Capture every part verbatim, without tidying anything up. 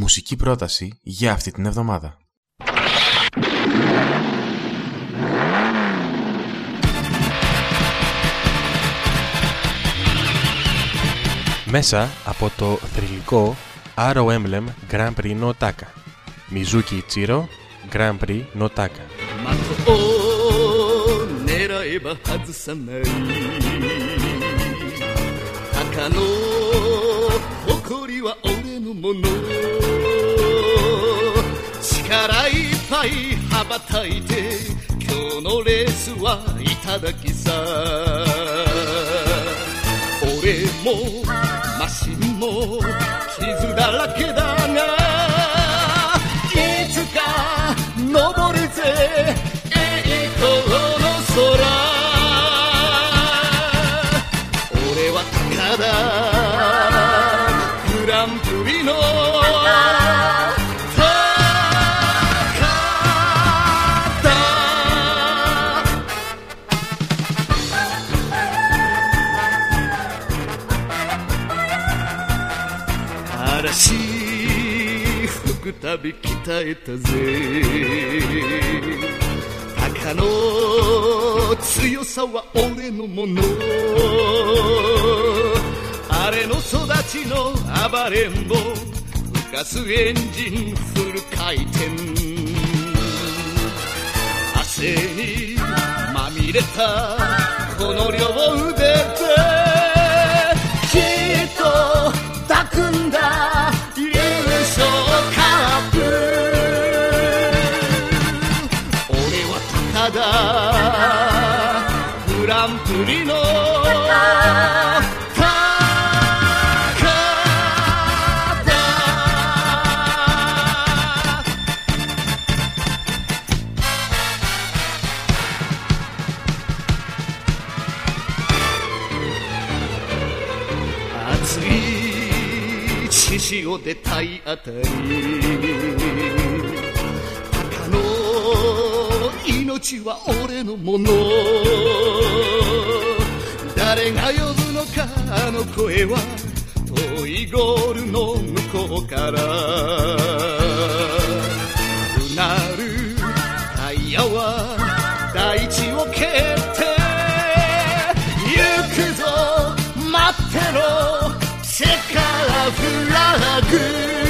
μουσική πρόταση για αυτή την εβδομάδα. Μέσα από το θρυλικό Arrow Emblem Grand Prix no Taka, Mizuki Ichiro Grand Prix no Taka. 力いっぱい羽ばたいて今日のレースはいただきさ俺もマシンも傷だらけだがいつか登るぜ栄光の空俺は高田グランプリの旅鍛えたぜ鷹の強さは俺のものあれの育ちの暴れん坊吹かすエンジンフル回転汗にまみれたこの両腕できっと抱くんだ優勝ただグランプリの高田 熱い血潮で体当たり命は俺のもの誰が呼ぶのかあの声は遠いゴールの向こうからうなるタイヤは大地を蹴って行くぞ待ってろチェカーフラグ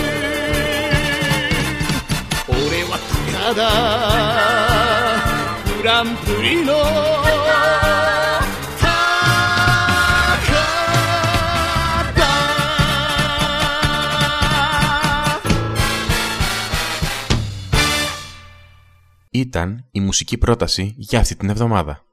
俺は高田グランプリの高田 Ήταν η μουσική πρόταση για αυτή την εβδομάδα.